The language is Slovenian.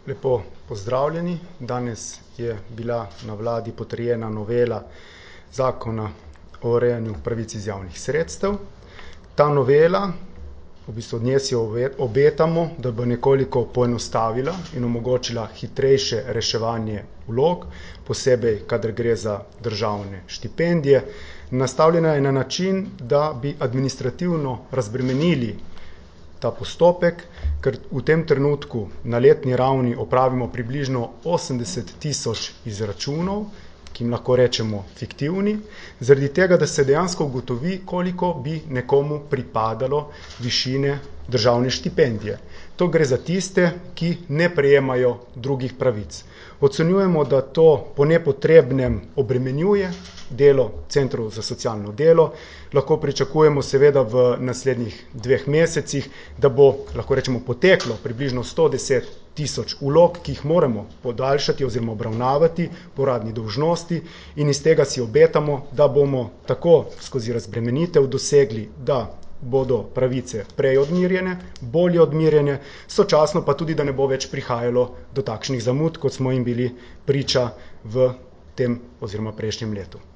Lepo pozdravljeni. Danes je bila na vladi potrjena novela zakona o urejanju pravic iz javnih sredstev. Ta novela, v bistvu od nje si obetamo, da bo nekoliko poenostavila in omogočila hitrejše reševanje vlog, posebej, kadar gre za državne štipendije. Nastavljena je na način, da bi administrativno razbremenili ta postopek, ker v tem trenutku na letni ravni opravimo približno 80.000 izračunov, ki jim lahko rečemo fiktivni, zaradi tega, da se dejansko ugotovi, koliko bi nekomu pripadalo višine državne štipendije. To gre za tiste, ki ne prejemajo drugih pravic. Ocenjujemo, da to po nepotrebnem obremenjuje delo centrov za socialno delo. Lahko pričakujemo seveda v naslednjih 2 mesecih, da bo, lahko rečemo, poteklo približno 110.000 vlog, ki jih moramo podaljšati oziroma obravnavati po uradni dolžnosti, in iz tega si obetamo, da bomo tako skozi razbremenitev dosegli, da bodo pravice prej odmerjene, bolje odmerjene, sočasno pa tudi, da ne bo več prihajalo do takšnih zamud, kot smo jim bili priča v tem oziroma prejšnjem letu.